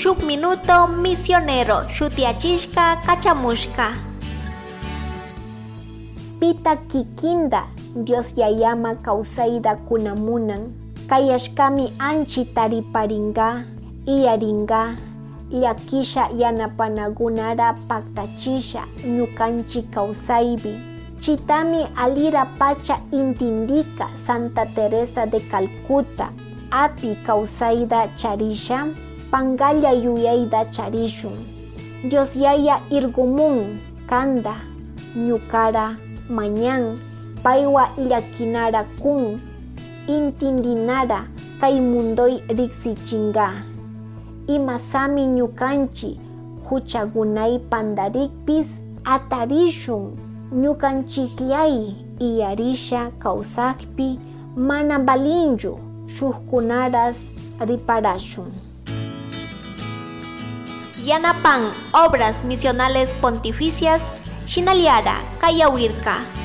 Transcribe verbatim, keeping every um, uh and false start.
shuk minuto misionero shutiachishka kachamushka. Pita kikinda Dios yayama kawsayda kunamunan kayashkami anchi tariparinga iyaringa llakisha yanapanagunara paktachisha ñukanchi kawsaybi. Chitami alira pacha intindika Santa Teresa de Calcuta api kawsayda charisha pangalla yuyayda charishun. Dios yaya irgumun kanda ñukara mañan paywa llakinara kun intindinara kay mundoy riksichinga. Imasami ñukanchi huchagunay pandarikpis atarishun ñukanchikllay iyarisha kawsaqpi mana balinchu shukkunaras riparashun. Yanapan Obras Misionales Pontificias Shinaliara Kayawirka.